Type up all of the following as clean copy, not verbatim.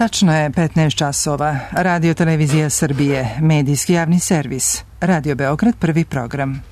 Tačno je 15 časova. Radio Televizija Srbije, medijski javni servis. Radio Beograd, prvi program.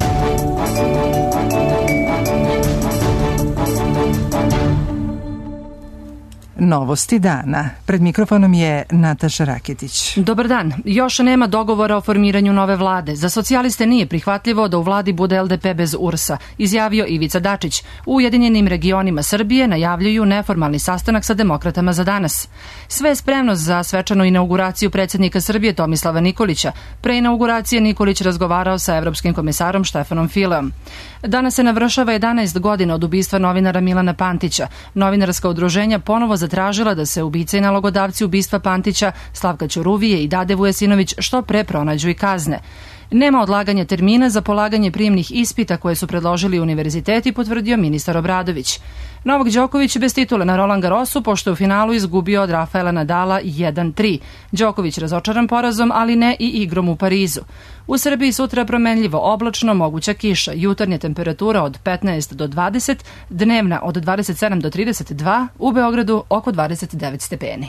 Novosti dana. Pred mikrofonom je Nataša Raketić. Dobar dan. Još nema dogovora o formiranju nove vlade. Za socijaliste nije prihvatljivo da u vladi bude LDP bez URS-a, izjavio Ivica Dačić. U Ujedinjenim regionima Srbije najavljuju neformalni sastanak sa demokratama za danas. Sve je spremno za svečanu inauguraciju predsjednika Srbije Tomislava Nikolića. Pre inauguracije Nikolić razgovarao sa evropskim komisarom Štefanom Fileom. Danas se navršava 11 godina od ubistva novinara Milana Pantića. Novinarska udruženja ponovo zatražila da se ubice i nalogodavci ubistva Pantića, Slavka Ćuruvije i Dade Vujasinović što pre pronađu i kazne. Nema odlaganja termina za polaganje prijemnih ispita koje su predložili univerziteti, potvrdio ministar Obradović. Novak Đoković bez titule na Roland Garrosu, pošto je u finalu izgubio od Rafaela Nadala 1-3. Đoković razočaran porazom, ali ne i igrom u Parizu. U Srbiji sutra promenljivo oblačno, moguća kiša, jutarnja temperatura od 15 do 20, dnevna od 27 do 32, u Beogradu oko 29 stepeni.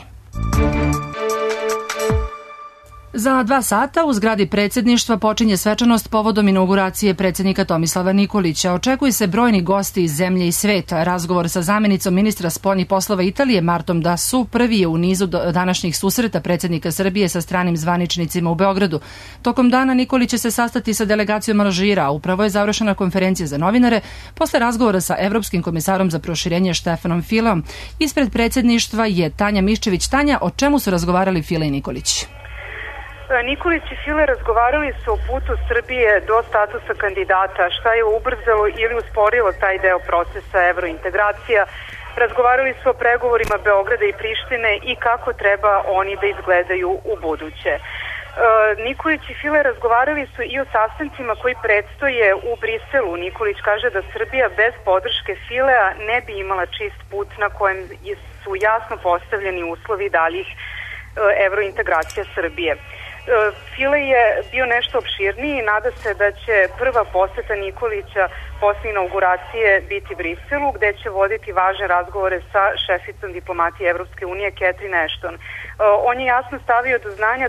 Za 2 sata u zgradi predsjedništva počinje svečanost povodom inauguracije predsjednika Tomislava Nikolića. Očekuju se brojni gosti iz zemlje i sveta. Razgovor sa zamjenicom ministra spoljnih poslova Italije Martom Dasu prvi je u nizu današnjih susreta predsjednika Srbije sa stranim zvaničnicima u Beogradu. Tokom dana Nikolić će se sastati sa delegacijom Alžira, a upravo je završena konferencija za novinare posle razgovora sa evropskim komisarom za proširenje Štefanom Fileom. Ispred predsjedništva je Tanja Miščević. Tanja, o čemu su razgovarali File i Nikolić? Nikolić i File razgovarali su o putu Srbije do statusa kandidata, šta je ubrzalo ili usporilo taj deo procesa evrointegracija. Razgovarali su o pregovorima Beograda i Prištine i kako treba oni da izgledaju u buduće. Nikolić i File razgovarali su i o sastancima koji predstoje u Briselu. Nikolić kaže da Srbija bez podrške Filea ne bi imala čist put na kojem su jasno postavljeni uslovi daljih evrointegracija Srbije. File je bio nešto opširniji i nada se da će prva poseta Nikolića posle inauguracije biti Briselu, gde će voditi važne razgovore sa šeficom diplomatije Evropske unije Catherine Ashton. On je jasno stavio do znanja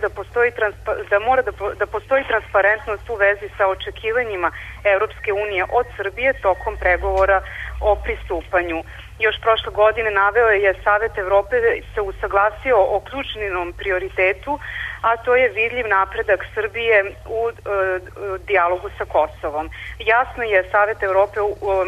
da mora da postoji transparentnost u vezi sa očekivanjima Evropske unije od Srbije tokom pregovora o pristupanju. Još prošle godine naveo je Savet Evrope se usaglasio o ključnom prioritetu, a to je vidljiv napredak Srbije u dijalogu sa Kosovom. Jasno je Savet Evrope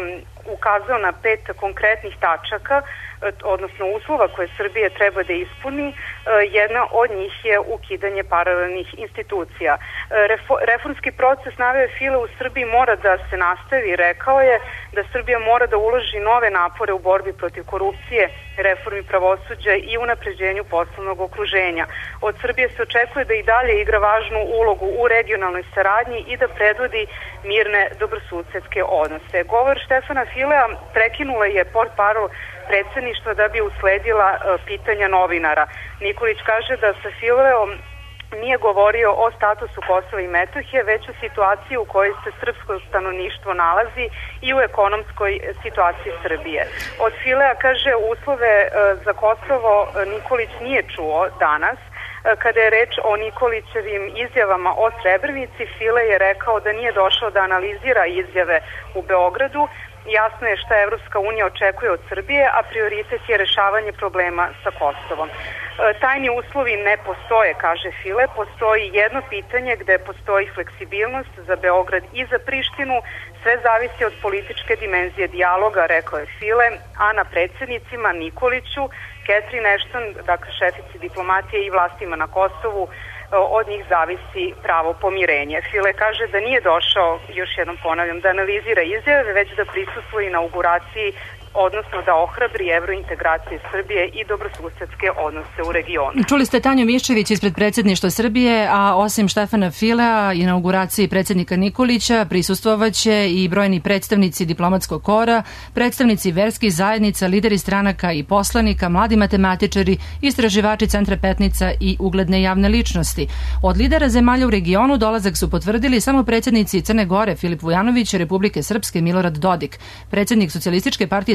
ukazao na 5 konkretnih tačaka, odnosno uslova koje Srbije treba da ispuni. Jedna od njih je ukidanje paralelnih institucija. Reformski proces, naveo File, u Srbiji mora da se nastavi. Rekao je da Srbija mora da uloži nove napore u borbi protiv korupcije, reformi pravosuđa i unapređenju poslovnog okruženja. Od Srbije se očekuje da i dalje igra važnu ulogu u regionalnoj saradnji i da predvodi mirne dobrosusedske odnose. Govor Štefana Filea prekinula je portparol predsjedništva da bi usledila pitanja novinara. Nikolić kaže da sa Fileom nije govorio o statusu Kosova i Metohije, već o situaciji u kojoj se srpsko stanovništvo nalazi i u ekonomskoj situaciji Srbije. Od Filea, kaže, uslove za Kosovo Nikolić nije čuo danas. Kada je reč o Nikolićevim izjavama o Srebrenici, File je rekao da nije došao da analizira izjave u Beogradu. Jasno je šta Evropska unija očekuje od Srbije, a prioritet je rešavanje problema sa Kosovom. Tajni uslovi ne postoje, kaže File, postoji jedno pitanje gde postoji fleksibilnost za Beograd i za Prištinu, sve zavisi od političke dimenzije dijaloga, rekao je File, a na predsjednicima Nikoliću, Catherine Ashton, dakle šefici diplomatije i vlastima na Kosovu, od njih zavisi pravo pomirenje. File kaže da nije došao, još jednom ponavljam, da analizira izjave, već da prisustvuje inauguraciji, odnosno da ohrabri evrointegracije Srbije i dobrosusedske odnose u regionu. Čuli ste Tanju Miščević ispred predsjedništva Srbije, a osim Štefana Filea, inauguraciji predsjednika Nikolića prisustvovaće i brojni predstavnici diplomatskog kora, predstavnici verskih zajednica, lideri stranaka i poslanika, mladi matematičari, istraživači Centra Petnica i ugledne javne ličnosti. Od lidera zemalja u regionu dolazak su potvrdili samo predsjednici Crne Gore Filip Vujanović, Republike Srpske Milorad Dodik, predsjednik Socijalističke partije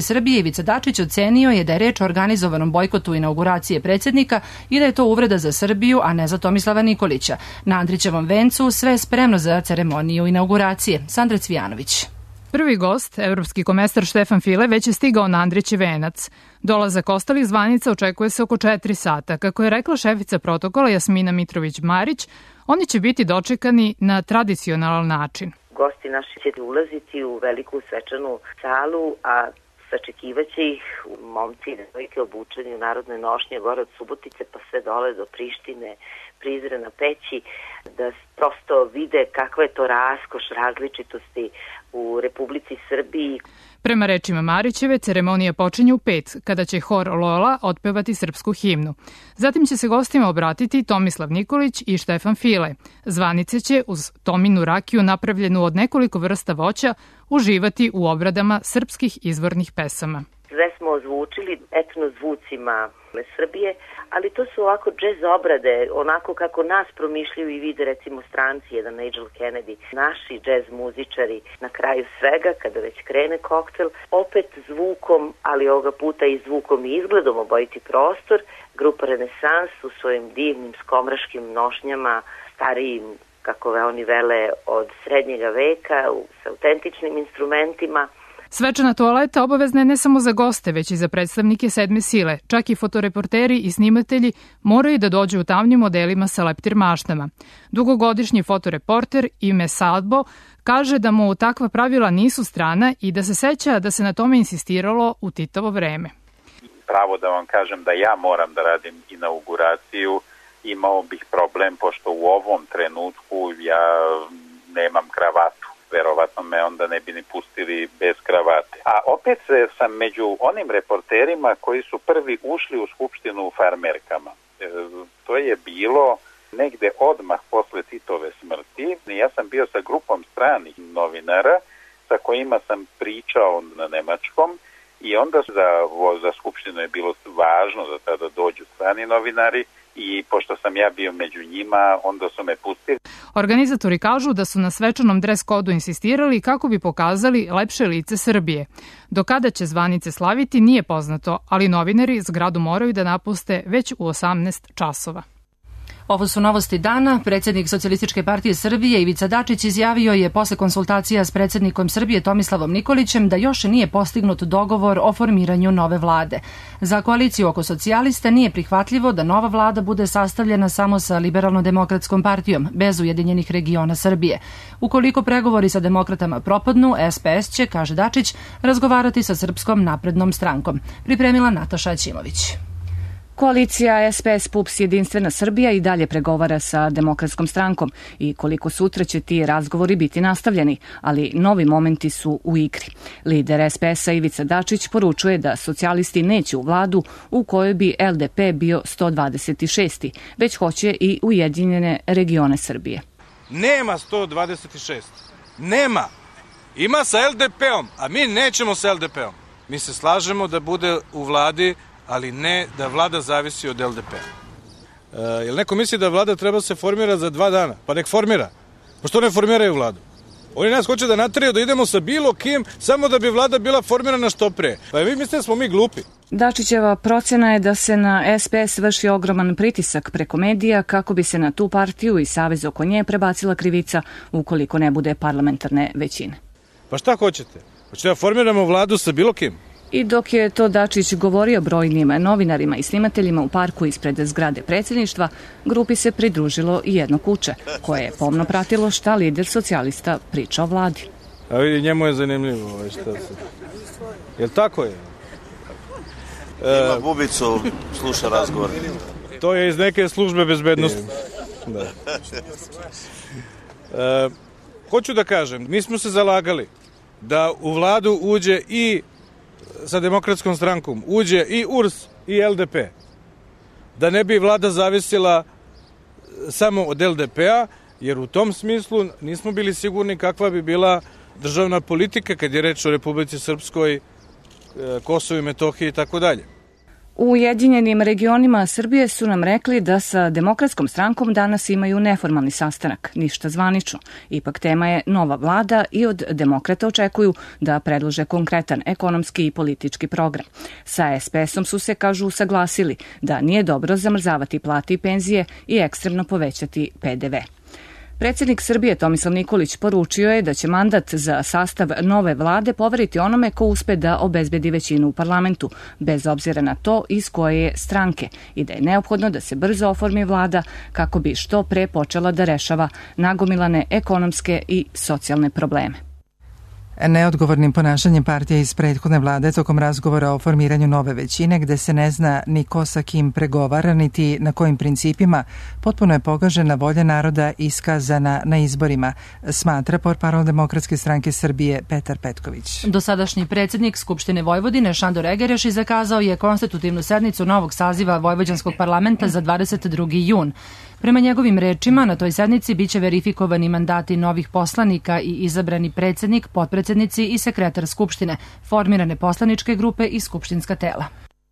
Srbije Ivica Dačić ocenio je da je reč o organizovanom bojkotu inauguracije predsjednika i da je to uvreda za Srbiju, a ne za Tomislava Nikolića. Na Andrićevom vencu sve je spremno za ceremoniju inauguracije. Sandra Cvijanović. Prvi gost, evropski komesar Štefan File, već je stigao na Andrićev venac. Dolazak ostalih zvanica očekuje se oko 4 sata. Kako je rekla šefica protokola Jasmina Mitrović-Marić, oni će biti dočekani na tradicionalan način. Gosti naši će ulaziti u veliku svečanu salu, a sačekivaće ih momci i devojke obučeni u narodnoj nošnje gore od Subotice pa sve dole do Prištine, Prizrena, Peći, da prosto vide kakva je to raskoš različitosti u Republici Srbiji. Prema rečima Marićeve, ceremonija počinje u 5, kada će hor Lola otpevati srpsku himnu. Zatim će se gostima obratiti Tomislav Nikolić i Štefan File. Zvanice će, uz Tominu rakiju napravljenu od nekoliko vrsta voća, uživati u obradama srpskih izvornih pesama. Sve smo ozvučili etnozvucima Srbije, ali to su ovako džez obrade, onako kako nas promišljaju i vide recimo stranci, jedan Nigel Kennedy, naši džez muzičari. Na kraju svega, kada već krene koktel, opet zvukom, ali ovoga puta i zvukom i izgledom obojiti prostor, grupa Renesans u svojim divnim skomraškim nošnjama, starijim, kako oni vele, od srednjega veka, sa autentičnim instrumentima. Svečana toaleta obavezna je ne samo za goste, već i za predstavnike sedme sile. Čak i fotoreporteri i snimatelji moraju da dođu u tamnim modelima sa leptir maštama. Dugogodišnji fotoreporter Ime Salbo kaže da mu takva pravila nisu strana i da se seća da se na tome insistiralo u Titovo vreme. Pravo da vam kažem da ja moram da radim inauguraciju, imao bih problem pošto u ovom trenutku ja nemam kravatu. Verovatno me onda ne bi ni pustili bez kravate. A opet sam među onim reporterima koji su prvi ušli u Skupštinu u farmerkama. To je bilo negde odmah posle Titove smrti. Ja sam bio sa grupom stranih novinara sa kojima sam pričao na nemačkom i onda za Skupštinu je bilo važno da tada dođu strani novinari i pošto sam ja bio među njima, onda su me pustili. Organizatori kažu da su na svečanom dres kodu insistirali kako bi pokazali lepše lice Srbije. Do kada će zvanice slaviti nije poznato, ali novinari zgradu moraju da napuste već u 18 časova. Ovo su novosti dana. Predsjednik Socijalističke partije Srbije Ivica Dačić izjavio je posle konsultacija s predsjednikom Srbije Tomislavom Nikolićem da još nije postignut dogovor o formiranju nove vlade. Za koaliciju oko socijalista nije prihvatljivo da nova vlada bude sastavljena samo sa Liberalno-demokratskom partijom, bez Ujedinjenih regiona Srbije. Ukoliko pregovori sa demokratama propadnu, SPS će, kaže Dačić, razgovarati sa Srpskom naprednom strankom. Pripremila Nataša Aćimović. Koalicija SPS-PUPS Jedinstvena Srbija i dalje pregovara sa Demokratskom strankom i koliko sutra će ti razgovori biti nastavljeni, ali novi momenti su u igri. Lider SPS-a Ivica Dačić poručuje da socijalisti neće u vladu u kojoj bi LDP bio 126. već hoće i Ujedinjene regione Srbije. Nema 126. Nema. Ima sa LDP-om, a mi nećemo sa LDP-om. Mi se slažemo da bude u vladi, ali ne da vlada zavisi od LDP-a. Jel neko misli da vlada treba se formira za 2 dana? Pa nek formira. Pa što ne formiraju vladu? Oni nas hoće da nateraju da idemo sa bilo kim samo da bi vlada bila formirana što pre. Pa vi mislite da smo mi glupi? Dačićeva procena je da se na SPS vrši ogroman pritisak preko medija kako bi se na tu partiju i savez oko nje prebacila krivica ukoliko ne bude parlamentarne većine. Pa šta hoćete? Hoćete da formiramo vladu sa bilo kim? I dok je to Dačić govorio brojnim novinarima i snimateljima u parku ispred zgrade predsjedništva, grupi se pridružilo i jedno kuće, koje je pomno pratilo šta lider socijalista priča o vladi. A vidi, njemu je zanimljivo šta se... Jel tako je? Ima bubicu, sluša razgovor. To je iz neke službe bezbednosti. Da. Hoću da kažem, mi smo se zalagali da u vladu uđe i sa Demokratskom strankom, uđe i URS i LDP. Da ne bi vlada zavisila samo od LDP-a, jer u tom smislu nismo bili sigurni kakva bi bila državna politika kad je reč o Republici Srpskoj, Kosovu i Metohiji i tako dalje. U Ujedinjenim regionima Srbije su nam rekli da sa Demokratskom strankom danas imaju neformalni sastanak, ništa zvanično. Ipak tema je nova vlada i od demokrata očekuju da predlože konkretan ekonomski i politički program. Sa SPS-om su se, kažu, saglasili da nije dobro zamrzavati plate i penzije i ekstremno povećati PDV. Predsjednik Srbije Tomislav Nikolić poručio je da će mandat za sastav nove vlade poveriti onome ko uspe da obezbedi većinu u parlamentu, bez obzira na to iz koje je stranke, i da je neophodno da se brzo oformi vlada kako bi što pre počela da rešava nagomilane ekonomske i socijalne probleme. Neodgovornim ponašanjem partije iz prethodne vlade tokom razgovora o formiranju nove većine, gde se ne zna ni ko sa kim pregovara, niti na kojim principima, potpuno je pogažena volja naroda iskazana na izborima, smatra portparol Demokratske stranke Srbije Petar Petković. Dosadašnji predsjednik Skupštine Vojvodine Šandor Egereš zakazao je konstitutivnu sednicu novog saziva Vojvođanskog parlamenta za 22. jun. Prema njegovim rečima, na toj sednici biće verifikovani mandati novih poslanika i izabrani predsjednik, potpredsjednici i sekretar Skupštine, formirane poslaničke grupe i skupštinska tela.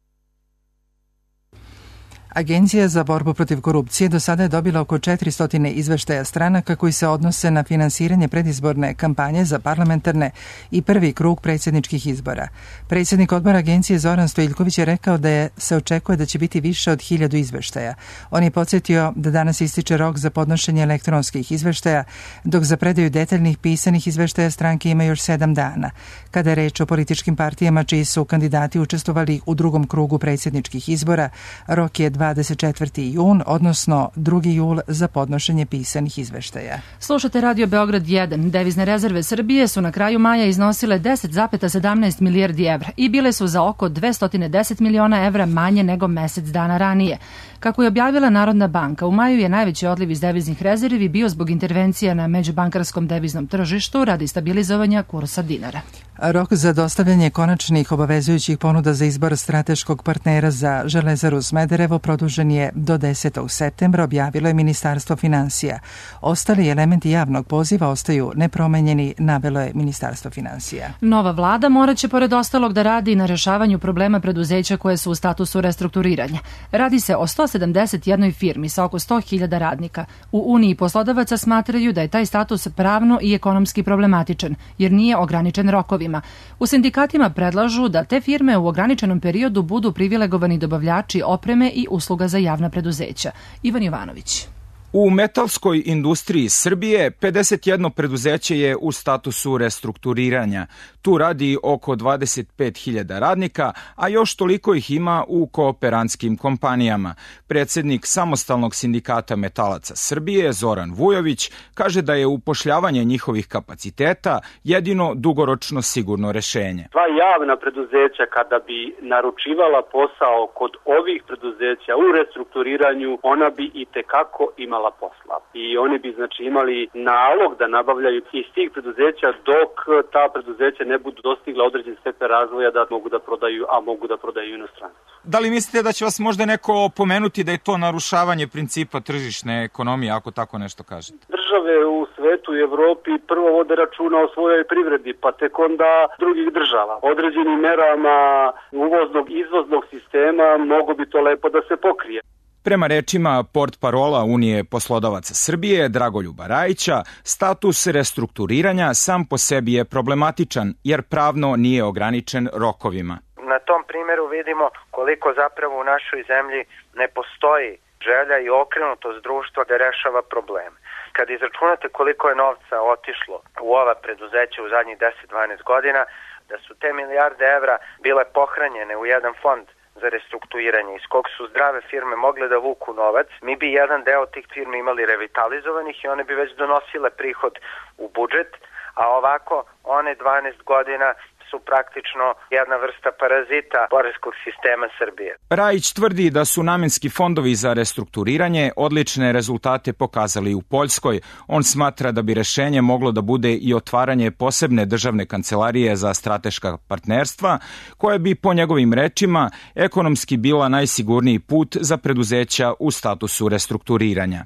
Agencija za borbu protiv korupcije do sada je dobila oko 400 izveštaja stranaka koji se odnose na finansiranje predizborne kampanje za parlamentarne i prvi krug predsjedničkih izbora. Predsjednik odbora agencije Zoran Stojiljković je rekao da se očekuje da će biti više od 1000 izveštaja. On je podsjetio da danas ističe rok za podnošenje elektronskih izveštaja, dok za predaju detaljnih pisanih izveštaja stranke ima još 7 dana. Kada je reč o političkim partijama čiji su kandidati učestvovali u drugom krugu predsjedničkih izbora, rok je 24. jun, odnosno 2. jul za podnošenje pisanih izveštaja. Slušate Radio Beograd 1. Devizne rezerve Srbije su na kraju maja iznosile 10,17 milijardi evra i bile su za oko 210 miliona evra manje nego mesec dana ranije. Kako je objavila Narodna banka, u maju je najveći odliv iz deviznih rezervi bio zbog intervencija na međubankarskom deviznom tržištu radi stabilizovanja kursa dinara. Rok za dostavljanje konačnih obavezujućih ponuda za izbor strateškog partnera za Železaru Smederevo produžen je do 10. septembra, objavilo je Ministarstvo finansija. Ostali elementi javnog poziva ostaju nepromenjeni, navelo je Ministarstvo finansija. Nova vlada morat će pored ostalog da radi na rešavanju problema preduzeća koje su u statusu restrukturiranja. Radi se o 171 firmi sa oko 100.000 radnika. U Uniji poslodavaca smatraju da je taj status pravno i ekonomski problematičan, jer nije ograničen rokovima. U sindikatima predlažu da te firme u ograničenom periodu budu privilegovani dobavljači opreme i usluga za javna preduzeća. Ivan Jovanović. U metalskoj industriji Srbije 51 preduzeće je u statusu restrukturiranja. Tu radi oko 25.000 radnika, a još toliko ih ima u kooperantskim kompanijama. Predsjednik Samostalnog sindikata metalaca Srbije, Zoran Vujović, kaže da je upošljavanje njihovih kapaciteta jedino dugoročno sigurno rešenje. Sva javna preduzeća kada bi naručivala posao kod ovih preduzeća u restrukturiranju, ona bi i tekako imala posla. I oni bi imali nalog da nabavljaju iz tih preduzeća dok ta preduzeća ne budu dostigla određen stepen razvoja da mogu da prodaju, a mogu da prodaju inostranstvu. Da li mislite da će vas možda neko pomenuti da je to narušavanje principa tržišne ekonomije, ako tako nešto kažete? Države u svetu i Evropi prvo vode računa o svojoj privredi, pa tek onda drugih država. Određenim merama uvoznog i izvoznog sistema mogo bi to lepo da se pokrije. Prema rečima portparola Unije poslodavaca Srbije Dragoljuba Rajića, status restrukturiranja sam po sebi je problematičan jer pravno nije ograničen rokovima. Na tom primjeru vidimo koliko zapravo u našoj zemlji ne postoji želja i okrenutost društva da rešava probleme. Kad izračunate koliko je novca otišlo u ova preduzeća u zadnjih 10-12 godina, da su te milijarde evra bile pohranjene u jedan fond za restrukturiranje, iz kog su zdrave firme mogle da vuku novac, mi bi jedan deo tih firmi imali revitalizovanih i one bi već donosile prihod u budžet, a ovako one 12 godina su praktično jedna vrsta parazita poreskog sistema Srbije. Rajić tvrdi da su namenski fondovi za restrukturiranje odlične rezultate pokazali u Poljskoj. On smatra da bi rešenje moglo da bude i otvaranje posebne državne kancelarije za strateška partnerstva, koja bi po njegovim rečima ekonomski bila najsigurniji put za preduzeća u statusu restrukturiranja.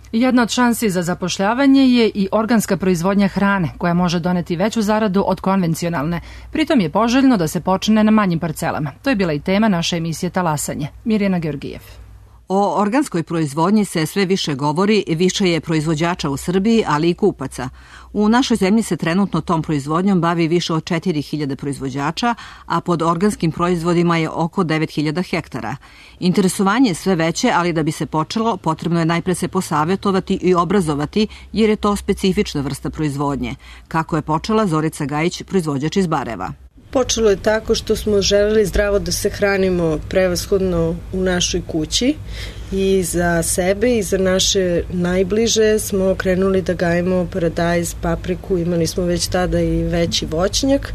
Jedna od šansi za zapošljavanje je i organska proizvodnja hrane, koja može doneti veću zaradu od konvencionalne. Pritom je poželjno da se počne na manjim parcelama. To je bila i tema naše emisije Talasanje. Mirjana Georgijev. O organskoj proizvodnji se sve više govori, više je proizvođača u Srbiji, ali i kupaca. U našoj zemlji se trenutno tom proizvodnjom bavi više od 4000 proizvođača, a pod organskim proizvodima je oko 9000 hektara. Interesovanje je sve veće, ali da bi se počelo, potrebno je najpre se posavjetovati i obrazovati, jer je to specifična vrsta proizvodnje. Kako je počela Zorica Gajić, proizvođač iz Bareva. Počelo je tako što smo želeli zdravo da se hranimo prevashodno u našoj kući i za sebe i za naše najbliže smo krenuli da gajimo paradajz, papriku, imali smo već tada i veći voćnjak,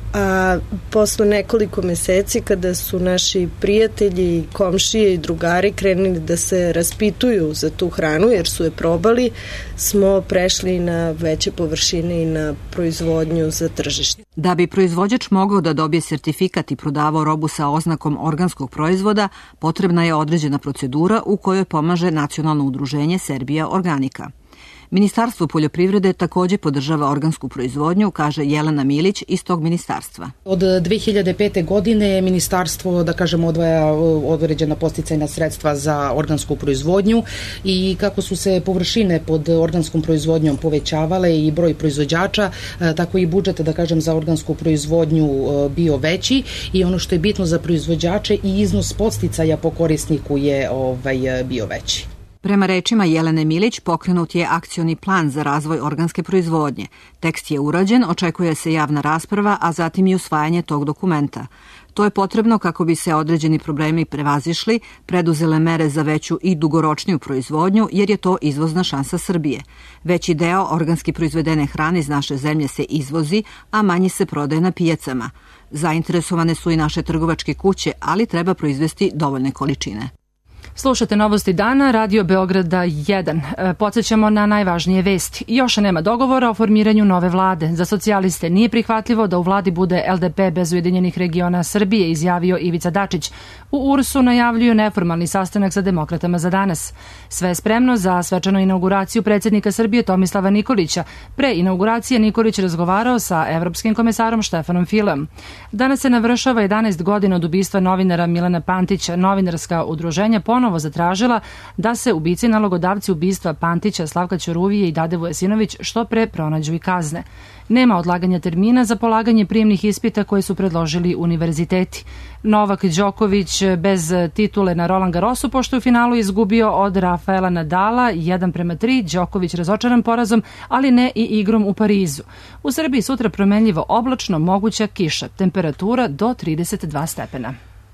a posle nekoliko meseci kada su naši prijatelji, komšije i drugari krenuli da se raspituju za tu hranu jer su je probali, smo prešli na veće površine i na proizvodnju za tržište. Da bi proizvođač mogao da dobije sertifikat i prodavao robu sa oznakom organskog proizvoda, potrebna je određena procedura u kojoj pomaže Nacionalno udruženje Serbija Organika. Ministarstvo poljoprivrede takođe podržava organsku proizvodnju, kaže Jelena Milić iz tog ministarstva. Od 2005. godine ministarstvo, da kažemo, odvaja određena podsticajna sredstva za organsku proizvodnju i kako su se površine pod organskom proizvodnjom povećavale i broj proizvođača, tako i budžet, da kažem, za organsku proizvodnju bio veći i ono što je bitno za proizvođače i iznos podsticaja po korisniku je bio veći. Prema rečima Jelene Milić, pokrenut je akcioni plan za razvoj organske proizvodnje. Tekst je urađen, očekuje se javna rasprava, a zatim i usvajanje tog dokumenta. To je potrebno kako bi se određeni problemi prevazišli, preduzele mere za veću i dugoročniju proizvodnju, jer je to izvozna šansa Srbije. Veći deo organski proizvedene hrane iz naše zemlje se izvozi, a manji se prodaje na pijacama. Zainteresovane su i naše trgovačke kuće, ali treba proizvesti dovoljne količine. Slušate Novosti dana, Radio Beograda 1. Podsjećamo na najvažnije vesti. Još nema dogovora o formiranju nove vlade. Za socijaliste nije prihvatljivo da u vladi bude LDP bez Ujedinjenih regiona Srbije, izjavio Ivica Dačić. U URS-u najavljuju neformalni sastanak sa demokratama za danas. Sve je spremno za svečanu inauguraciju predsjednika Srbije Tomislava Nikolića. Pre inauguracije Nikolić razgovarao sa evropskim komesarom Štefanom Fileom. Danas se navršava 11 godina od ubistva novinara Milana Pantića. Novinarska udruženja ponovo zatražila da se ubici nalogodavci ubistva Pantića, Slavka Ćuruvije i Dade Vujasinović što pre pronađu i kazne. Nema odlaganja termina za polaganje prijemnih ispita koje su predložili univerziteti. Novak Đoković bez titule na Roland Garrosu, pošto je u finalu izgubio od Rafaela Nadala 1:3, Đoković razočaran porazom, ali ne i igrom u Parizu. U Srbiji sutra promenljivo oblačno, moguća kiša, temperatura do 32 stepena.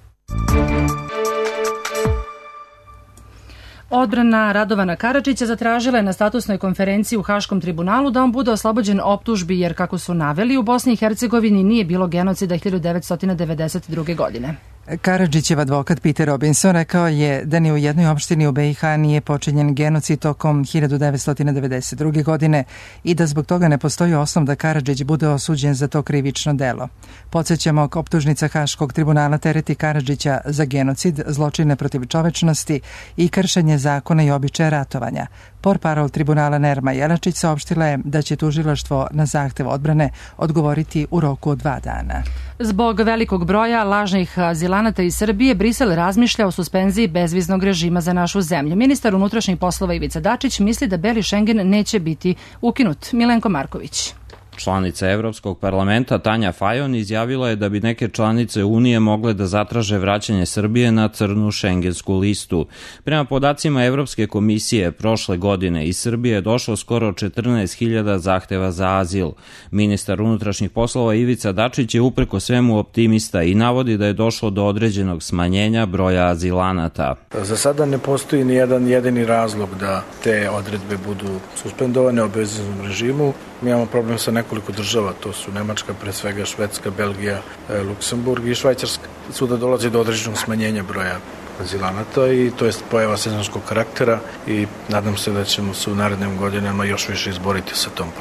Odbrana Radovana Karadžića zatražila je na statusnoj konferenciji u Haškom tribunalu da on bude oslobođen optužbi jer, kako su naveli, u Bosni i Hercegovini nije bilo genocida 1992. godine. Karadžićev advokat Peter Robinson rekao je da ni u jednoj opštini u BiH nije počinjen genocid tokom 1992. godine i da zbog toga ne postoji osnov da Karadžić bude osuđen za to krivično delo. Podsjećamo, optužnica Haškog tribunala tereti Karadžića za genocid, zločine protiv čovečnosti i kršenje zakona i običaja ratovanja. Portparol tribunala Nerma Jelačić saopštila je da će tužilaštvo na zahtev odbrane odgovoriti u roku od 2 dana. Zbog velikog broja lažnih azilanata iz Srbije, Brisel razmišlja o suspenziji bezviznog režima za našu zemlju. Ministar unutrašnjih poslova Ivica Dačić misli da Beli Šengen neće biti ukinut. Milenko Marković. Članica Evropskog parlamenta Tanja Fajon izjavila je da bi neke članice Unije mogle da zatraže vraćanje Srbije na crnu šengensku listu. Prema podacima Evropske komisije, prošle godine iz Srbije je došlo skoro 14.000 zahteva za azil. Ministar unutrašnjih poslova Ivica Dačić je upreko svemu optimista i navodi da je došlo do određenog smanjenja broja azilanata. Za sada ne postoji ni jedan jedini razlog da te odredbe budu suspendovane u bezviznom režimu. Mi imamo problem sa nekoliko država, to su Nemačka, pre svega Švedska, Belgija, Luksemburg i Švajcarska. Svuda dolazi do određenog smanjenja broja azilanata i to je pojava sezonskog karaktera i nadam se da ćemo se u narednim godinama još više izboriti sa tom pojavom.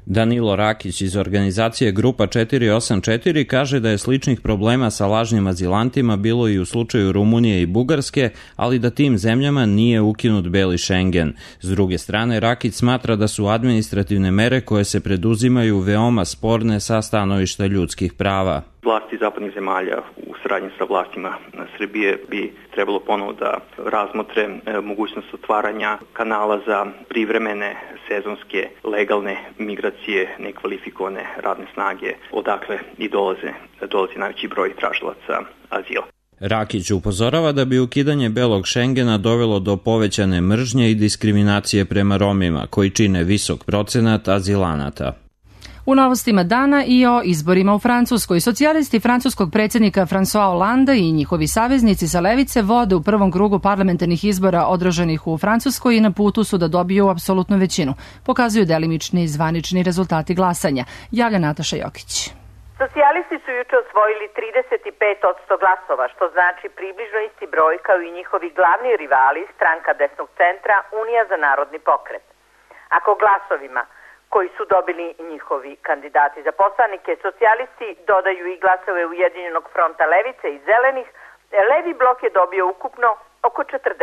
Danilo Rakić iz organizacije Grupa 484 kaže da je sličnih problema sa lažnim azilantima bilo i u slučaju Rumunije i Bugarske, ali da tim zemljama nije ukinut beli Schengen. S druge strane, Rakić smatra da su administrativne mere koje se preduzimaju veoma sporne sa stanovišta ljudskih prava. Vlasti zapadnih zemalja u saradnji sa vlastima Srbije bi trebalo ponovo da razmotre mogućnost otvaranja kanala za privremene, sezonske, legalne migracije nekvalifikovane radne snage, odakle i dolazi najveći broj tražilaca azila. Rakić upozorava da bi ukidanje belog Schengena dovelo do povećane mržnje i diskriminacije prema Romima, koji čine visok procenat azilanata. U novostima dana i o izborima u Francuskoj. Socijalisti francuskog predsjednika François Hollande i njihovi saveznici sa levice vode u prvom krugu parlamentarnih izbora održanih u Francuskoj i na putu su da dobiju apsolutnu većinu. Pokazuju delimični zvanični rezultati glasanja. Javlja Nataša Jokić. Socijalisti su juče osvojili 35% glasova, što znači približno isti broj kao i njihovi glavni rivali, stranka desnog centra Unija za narodni pokret. Ako glasovima koji su dobili njihovi kandidati za poslanike, socijalisti dodaju i glasove Ujedinjenog fronta levice i zelenih, levi blok je dobio ukupno oko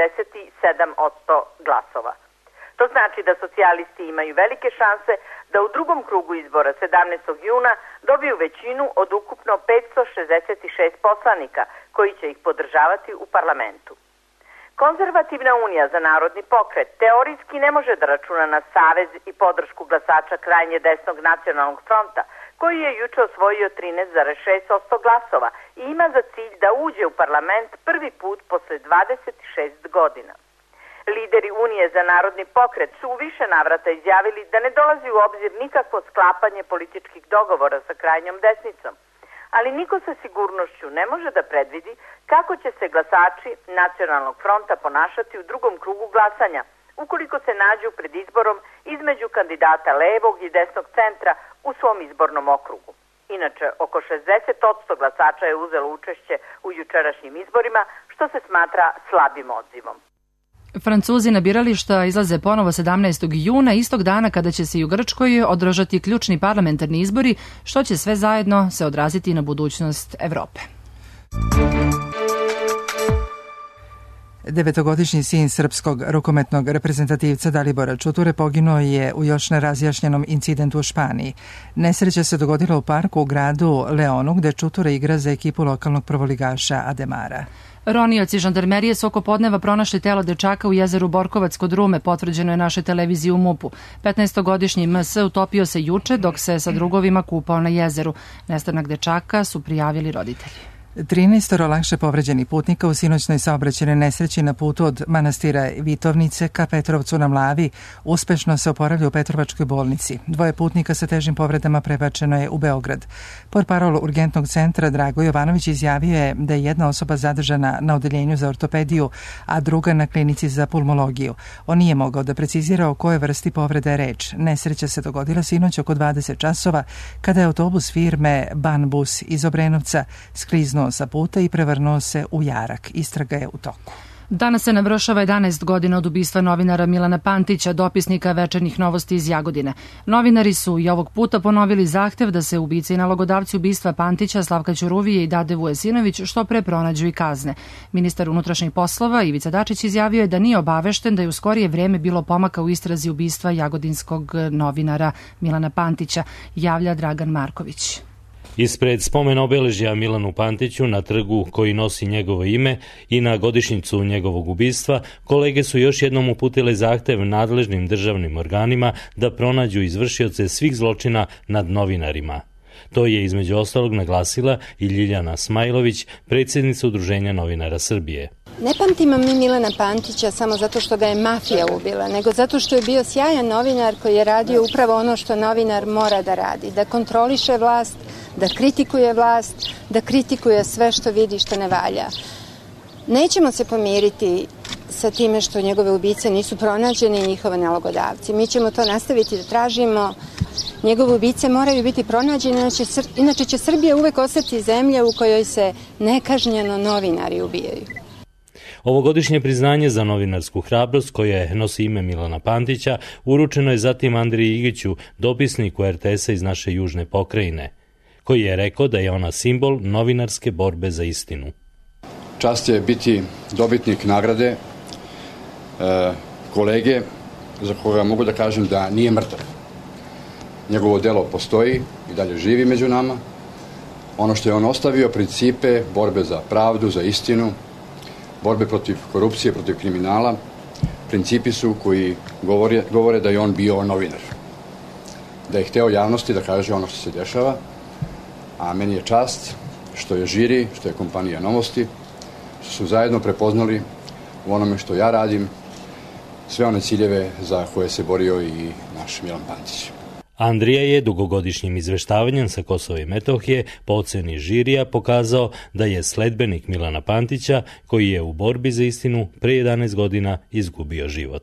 47% glasova. To znači da socijalisti imaju velike šanse da u drugom krugu izbora 17. juna dobiju većinu od ukupno 566 poslanika koji će ih podržavati u parlamentu. Konzervativna unija za narodni pokret teorijski ne može da računa na savez i podršku glasača krajnje desnog nacionalnog fronta, koji je juče osvojio 13,6% glasova i ima za cilj da uđe u parlament prvi put posle 26 godina. Lideri Unije za narodni pokret su u više navrata izjavili da ne dolazi u obzir nikakvo sklapanje političkih dogovora sa krajnjom desnicom, ali niko sa sigurnošću ne može da predvidi kako će se glasači Nacionalnog fronta ponašati u drugom krugu glasanja, ukoliko se nađu pred izborom između kandidata levog i desnog centra u svom izbornom okrugu. Inače, oko 60% glasača je uzelo učešće u jučerašnjim izborima, što se smatra slabim odzivom. Francuzi na birališta izlaze ponovo 17. juna, istog dana kada će se i u Grčkoj održati ključni parlamentarni izbori, što će sve zajedno se odraziti na budućnost Evrope. Devetogodišnji sin srpskog rukometnog reprezentativca Dalibora Čuture poginuo je u još nerazjašnjenom incidentu u Španiji. Nesreća se dogodila u parku u gradu Leonu, gde Čuture igra za ekipu lokalnog prvoligaša Ademara. Ronioci žandarmerije su oko podneva pronašli telo dečaka u jezeru Borkovac kod Rume, potvrđeno je našoj televiziji u MUP-u. 15-godišnji MS utopio se juče dok se sa drugovima kupao na jezeru. Nestanak dečaka su prijavili roditelji. 13 lakše povređenih putnika u sinoćnoj saobraćajnoj nesreći na putu od manastira Vitovnice ka Petrovcu na Mlavi uspešno se oporavlja u Petrovačkoj bolnici. 2 putnika sa težim povredama prebačeno je u Beograd. Portparol urgentnog centra Drago Jovanović izjavio je da je jedna osoba zadržana na odeljenju za ortopediju, a druga na klinici za pulmologiju. On nije mogao da precizira o kojoj vrsti povrede je reč. Nesreća se dogodila sinoć oko 20 časova kada je autobus firme Banbus iz Obrenovca skliznuo sa puta i prevrnuo se u jarak. Istraga je u toku. Danas se navršava 11 godina od ubistva novinara Milana Pantića, dopisnika Večernjih novosti iz Jagodine. Novinari su i ovog puta ponovili zahtev da se ubice i nalogodavci ubistva Pantića, Slavka Ćuruvije i Dade Vujesinović što pre pronađu i kazne. Ministar unutrašnjih poslova Ivica Dačić izjavio je da nije obavešten da je u skorije vreme bilo pomaka u istrazi ubistva jagodinskog novinara Milana Pantića, javlja Dragan Marković. Ispred spomena obeležja Milanu Pantiću na trgu koji nosi njegovo ime i na godišnjicu njegovog ubistva, kolege su još jednom uputile zahtev nadležnim državnim organima da pronađu izvršioce svih zločina nad novinarima. To je između ostalog naglasila i Ljiljana Smajlović, predsjednica Udruženja novinara Srbije. Ne pamtimo mi Milana Pantića samo zato što ga je mafija ubila, nego zato što je bio sjajan novinar koji je radio upravo ono što novinar mora da radi, da kontroliše vlast, da kritikuje vlast, da kritikuje sve što vidi što ne valja. Nećemo se pomiriti sa time što njegove ubice nisu pronađene i njihove nalogodavci. Mi ćemo to nastaviti da tražimo. Njegove ubice moraju biti pronađene, inače će Srbija uvek ostati zemlja u kojoj se nekažnjeno novinari ubijaju. Ovogodišnje priznanje za novinarsku hrabrost, koje nosi ime Milana Pantića, uručeno je zatim Andriji Igiću, dopisniku RTS-a iz naše južne pokrajine, koji je rekao da je ona simbol novinarske borbe za istinu. Čast je biti dobitnik nagrade kolege za koga mogu da kažem da nije mrtav. Njegovo delo postoji i dalje živi među nama. Ono što je on ostavio, principe borbe za pravdu, za istinu, borbe protiv korupcije, protiv kriminala, principi su koji govore da je on bio novinar. Da je hteo javnosti da kaže ono što se dešava, a meni je čast što je žiri, što je kompanija Novosti, što su zajedno prepoznali u onome što ja radim sve one ciljeve za koje se borio i naš Milan Pantić. Andrija je dugogodišnjim izveštavanjem sa Kosova i Metohije po oceni žirija pokazao da je sledbenik Milana Pantića, koji je u borbi za istinu pre 11 godina izgubio život.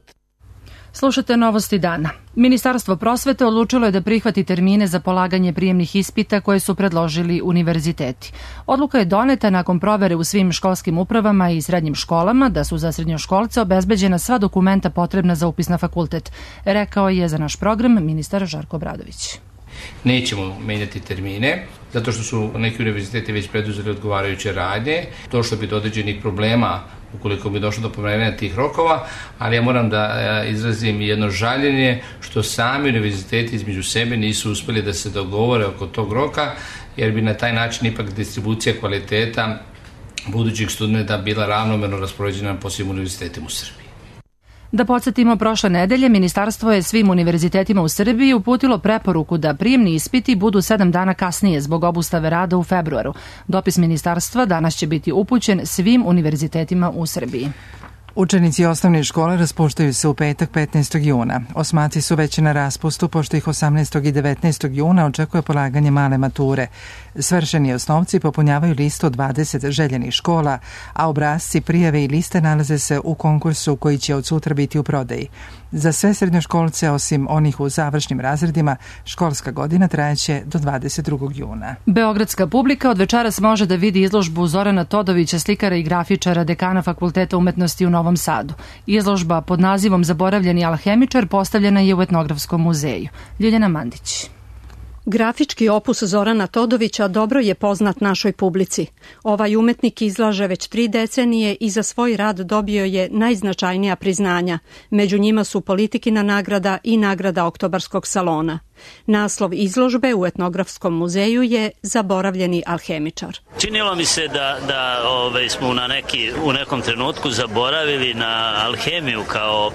Slušate novosti dana. Ministarstvo prosvete odlučilo je da prihvati termine za polaganje prijemnih ispita koje su predložili univerziteti. Odluka je doneta nakon provere u svim školskim upravama i srednjim školama da su za srednjoškolce obezbeđena sva dokumenta potrebna za upis na fakultet, rekao je za naš program ministar Žarko Obradović. Nećemo menjati termine, zato što su neki univerziteti već preduzeli odgovarajuće radnje. Došlo bi do određenih problema ukoliko bi došlo do pomeranja tih rokova, ali ja moram da izrazim jedno žaljenje što sami univerziteti između sebe nisu uspeli da se dogovore oko tog roka, jer bi na taj način ipak distribucija kvaliteta budućih studenta bila ravnomerno raspoređena po svim univerzitetima u Srbiji. Da podsjetimo, prošle nedelje Ministarstvo je svim univerzitetima u Srbiji uputilo preporuku da prijemni ispiti budu 7 dana kasnije zbog obustave rada u februaru. Dopis Ministarstva danas će biti upućen svim univerzitetima u Srbiji. Učenici osnovne škole raspuštaju se u petak 15. juna. Osmaci su već na raspustu, pošto ih 18. i 19. juna očekuje polaganje male mature. Svršeni osnovci popunjavaju listu od 20 željenih škola, a obrasci, prijave i liste nalaze se u konkursu koji će od sutra biti u prodaji. Za sve srednjoškolce, osim onih u završnim razredima, školska godina trajeće do 22. juna. Beogradska publika od večeras može da vidi izložbu Zorana Todovića, slikara i grafičara, dekana Fakulteta umetnosti u Novom Sadu. Izložba pod nazivom Zaboravljeni alhemičar postavljena je u Etnografskom muzeju. Ljiljana Mandić. Grafički opus Zorana Todovića dobro je poznat našoj publici. Ovaj umetnik izlaže već 3 decenije i za svoj rad dobio je najznačajnija priznanja. Među njima su Politikina nagrada i nagrada Oktobarskog salona. Naslov izložbe u Etnografskom muzeju je Zaboravljeni alhemičar. Činilo mi se da smo u nekom trenutku zaboravili na alhemiju kao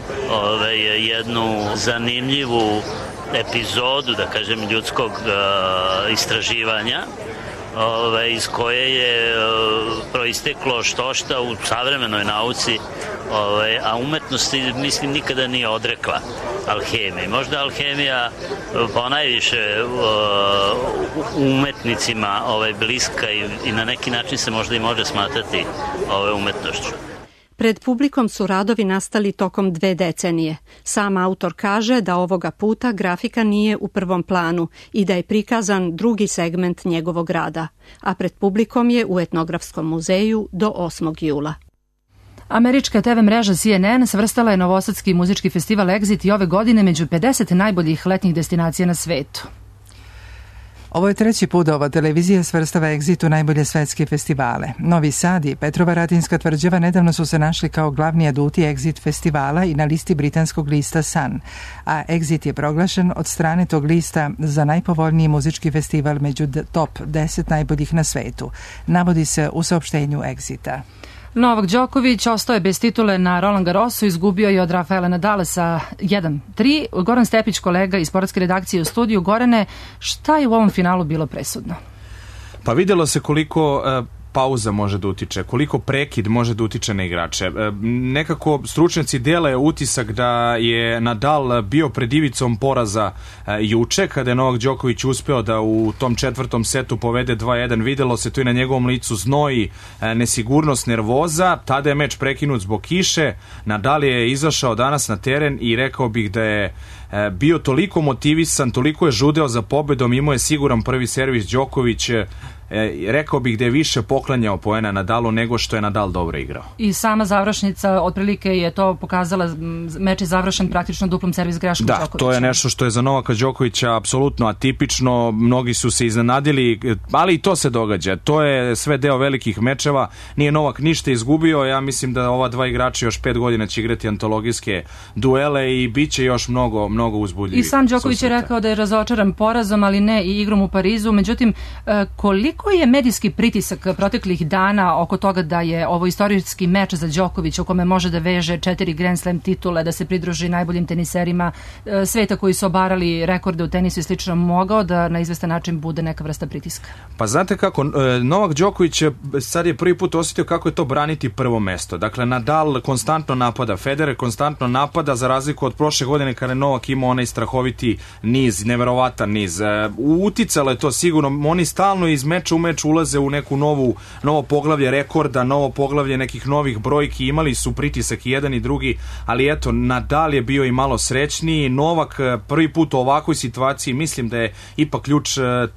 jednu zanimljivu epizodu, da kažem, ljudskog istraživanja, iz koje je proisteklo štošta u savremenoj nauci, a umetnosti, mislim, nikada nije odrekla alhemiji. Možda alhemija ponajviše umetnicima bliska i na neki način se možda i može smatrati umetnošću. Pred publikom su radovi nastali tokom 2 decenije. Sam autor kaže da ovoga puta grafika nije u prvom planu i da je prikazan drugi segment njegovog rada, a pred publikom je u Etnografskom muzeju do 8. jula. Američka TV mreža CNN svrstala je novosadski muzički festival Exit i ove godine među 50 najboljih letnjih destinacija na svetu. Ovo je 3. put da ova televizija svrstava Exit u najbolje svetske festivale. Novi Sad i Petrovaradinska tvrđava nedavno su se našli kao glavni aduti Exit festivala i na listi britanskog lista Sun, a Exit je proglašen od strane tog lista za najpovoljniji muzički festival među top 10 najboljih na svetu. Navodi se u saopštenju Exita. Novak Đoković ostao je bez titule na Roland Garrosu, izgubio je od Rafaela Nadala sa 1-3. Goran Stepić, kolega iz sportske redakcije u studiju. Gorane, šta je u ovom finalu bilo presudno? Pa vidjelo se koliko pauza može da utiče, koliko prekid može da utiče na igrače. Nekako stručnjaci dele utisak da je Nadal bio pred ivicom poraza juče, kada je Novak Đoković uspeo da u tom 4. setu povede 2-1. Videlo se tu i na njegovom licu znoj, nesigurnost, nervoza. Tada je meč prekinut zbog kiše. Nadal je izašao danas na teren i rekao bih da je bio toliko motivisan, toliko je žudeo za pobedom, imao je siguran prvi servis. Đoković, rekao bih da je više poklanjao poena Nadalu nego što je Nadal dobro igrao. I sama završnica otprilike je to pokazala, meč je završen praktično duplom servis greškom Đokovića. Da, to je nešto što je za Novaka Đokovića apsolutno atipično, mnogi su se iznenadili, ali i to se događa. To je sve deo velikih mečeva, nije Novak ništa izgubio, ja mislim da ova dva igrača još 5 godina će igrati antologijske duele i bit će još mnogo uzbudljivih. I sam Đoković je rekao da je razočaran porazom, ali ne i igrom u Parizu. Međutim, koliko je medijski pritisak proteklih dana oko toga da je ovo istorijski meč za Đokovića u kome može da veže 4 Grand Slam titule, da se pridruži najboljim teniserima sveta koji su obarali rekorde u tenisu i slično, mogao da na izvestan način bude neka vrsta pritiska? Pa znate kako, Novak Đoković sad je prvi put osjetio kako je to braniti prvo mesto. Dakle, Nadal konstantno napada, Federer konstantno napada, za razliku od prošle godine kada je Novak imao onaj strahoviti niz, neverovatan niz. Uticalo je to sigurno, oni stalno iz meča u meč ulaze u neku novo poglavlje rekorda, novo poglavlje nekih novih brojki, imali su pritisak i jedan i drugi, ali eto, Nadal je bio i malo srećniji. Novak prvi put u ovakvoj situaciji, mislim da je ipak ključ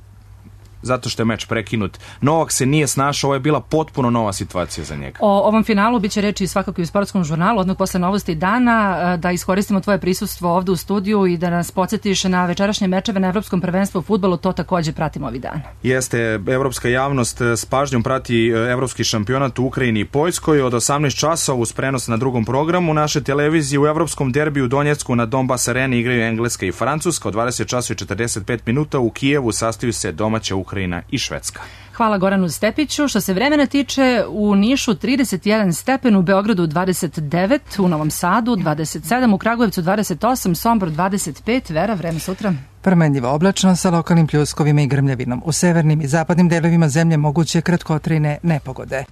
zato što je meč prekinut. Novak se nije snašao, ovo je bila potpuno nova situacija za njega. O ovom finalu biće reči svakako i u sportskom žurnalu, odmah posle novosti dana, da iskoristimo tvoje prisustvo ovde u studiju i da nas podsjetiš na večerašnje mečeve na Evropskom prvenstvu u fudbalu, to takođe pratimo ovih dana. Jeste, evropska javnost s pažnjom prati evropski šampionat u Ukrajini i Poljskoj od 18 časova uz prenos na drugom programu naše televizije. U evropskom derbiju u Donjecku na Donbas areni igraju Engleska i Francuska, od 20 časova i 45 minuta u Kijevu sastaju se domaća Ukrajina i Švedska. Hvala Goranu Stepiću. Što se vremena tiče, u Nišu 31 stepen, u Beogradu 29, u Novom Sadu 27, u Kragujevcu 28, Sombor 25. Vera, vreme sutra. Promenljivo oblačno sa lokalnim pljuskovima i grmljavinom. U severnim i zapadnim delovima zemlje moguće kratkotrajne nepogode.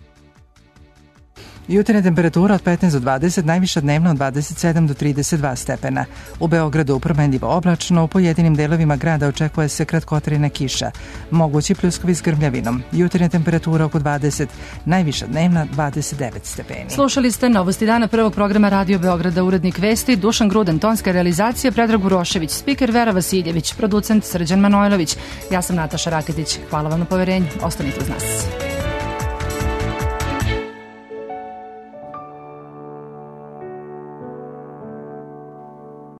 Jutarnja temperatura od 15 do 20, najviša dnevna od 27 do 32 stepena. U Beogradu promenljivo oblačno, u pojedinim delovima grada očekuje se kratkotrajna kiša. Mogući pljuskovi s grmljavinom. Jutarnja temperatura oko 20, najviša dnevna 29 stepeni. Slušali ste novosti dana prvog programa Radio Beograda, urednik vesti Dušan Gruden, tonska realizacija Predrag Urošević, spiker Vera Vasiljević, producent Srđan Manojlović. Ja sam Nataša Raketić. Hvala vam na poverenju. Ostanite uz nas.